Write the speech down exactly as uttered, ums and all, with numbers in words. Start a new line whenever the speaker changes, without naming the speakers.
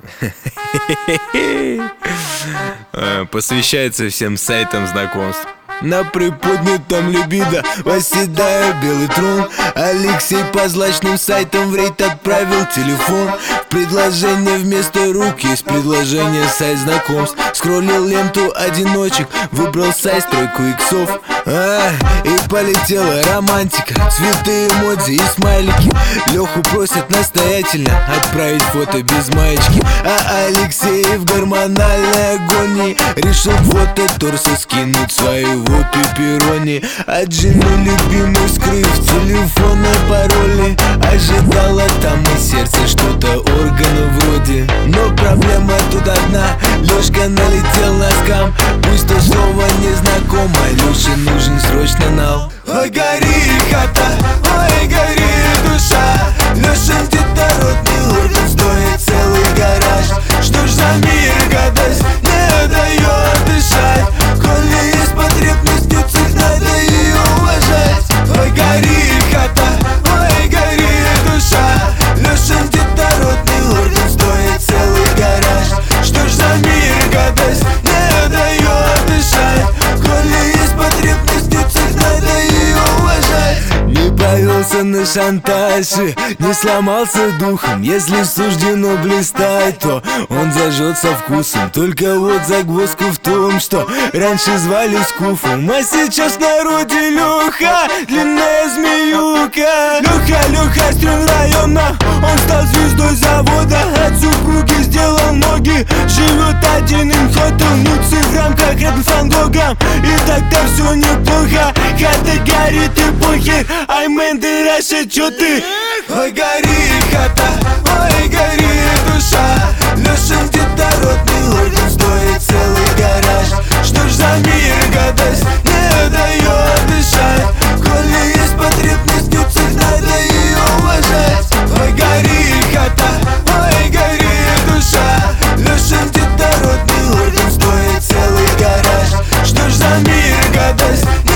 Посвящается всем сайтам знакомств.
На приподнятом либидо восседая белый трон, Алексей по злачным сайтам в рейд отправил телефон. В предложение вместо рук есть предложение сайт знакомств. Скроллил ленту одиночек, выбрал сайт стройку иксов. А, и полетела романтика, цветы, эмодзи и смайлики. Леху просят настоятельно отправить фото без маечки, а Алексей в гормональной агонии решил фото торса скинуть своего пепперони. От жены любимой скрыв телефон и пароли, ожидала там и сердце что-то органа вроде. Но проблема тут одна, Лешка налетел на скам. Пусть то слово незнакомо, Леше нужен срочно нал. Ой, горит хата, ой, горит душа, Лешин детородный орган стоит целый гараж. Что ж за мир гадость не дает дышать, коли есть потребность в цех, надо ее уважать. Ой, горит хата, ой, горит душа, Лешин детородный орган стоит целый гараж. Что ж за мир гадость не дает дышать, коли есть потребность в цех, надо ее уважать. Не повелся на шантаж и не сломался духом. Если суждено блистать, то он зажжется вкусом. Только вот загвоздка в том, что раньше звали Скуфом, а сейчас в народе Леха, длинная змеюка. Леха, Леха, стрём района, он стал звездой завода. От супруги сделал ноги, живет один инхотел, нюцы в рамках рядом с Ван Гогом. И тогда все неплохо, хата горит и похер. Ай, мэн, ты Раша, чё ты? Ой, горит хата, ой, горит душа, Лешин детородный орган стоит целый гараж. Что ж за мир гадость не дает дышать, коли есть потребность в цех, надо ее уважать. Ой, горит хата, ой, горит душа, Лешин детородный орган стоит целый гараж. Что ж за мир гадость